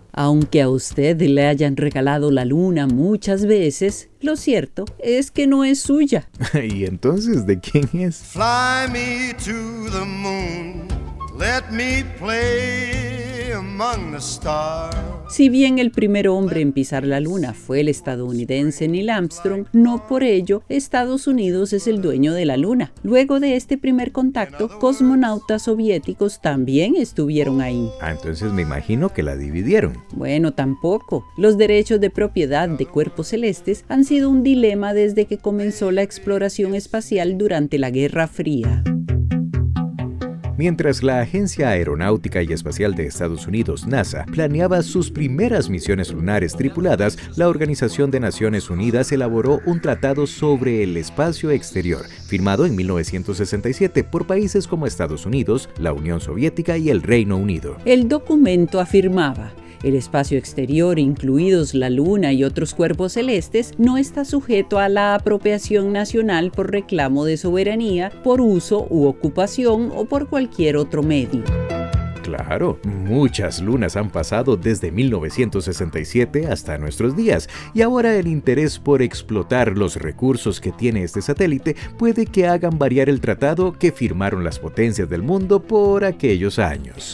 Aunque a usted le hayan regalado la luna muchas veces, lo cierto es que no es suya. ¿Y entonces de quién es? Fly me to the moon, let me play among the stars. Si bien el primer hombre en pisar la luna fue el estadounidense Neil Armstrong, no por ello Estados Unidos es el dueño de la luna. Luego de este primer contacto, cosmonautas soviéticos también estuvieron ahí. Entonces me imagino que la dividieron. Bueno, tampoco. Los derechos de propiedad de cuerpos celestes han sido un dilema desde que comenzó la exploración espacial durante la Guerra Fría. Mientras la Agencia Aeronáutica y Espacial de Estados Unidos, NASA, planeaba sus primeras misiones lunares tripuladas, la Organización de Naciones Unidas elaboró un tratado sobre el espacio exterior, firmado en 1967 por países como Estados Unidos, la Unión Soviética y el Reino Unido. El documento afirmaba: el espacio exterior, incluidos la Luna y otros cuerpos celestes, no está sujeto a la apropiación nacional por reclamo de soberanía, por uso u ocupación o por cualquier otro medio. Claro, muchas lunas han pasado desde 1967 hasta nuestros días, y ahora el interés por explotar los recursos que tiene este satélite puede que hagan variar el tratado que firmaron las potencias del mundo por aquellos años.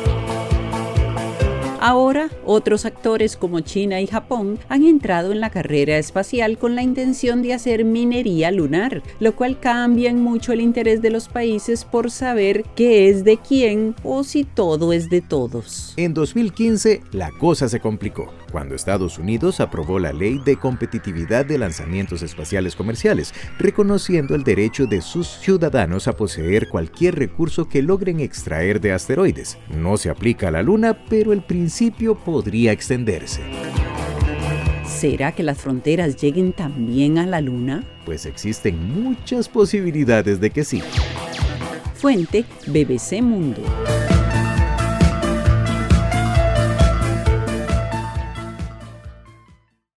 Ahora, otros actores como China y Japón han entrado en la carrera espacial con la intención de hacer minería lunar, lo cual cambia en mucho el interés de los países por saber qué es de quién o si todo es de todos. En 2015, la cosa se complicó, cuando Estados Unidos aprobó la Ley de Competitividad de Lanzamientos Espaciales Comerciales, reconociendo el derecho de sus ciudadanos a poseer cualquier recurso que logren extraer de asteroides. No se aplica a la Luna, pero el principio podría extenderse. ¿Será que las fronteras lleguen también a la Luna? Pues existen muchas posibilidades de que sí. Fuente: BBC Mundo.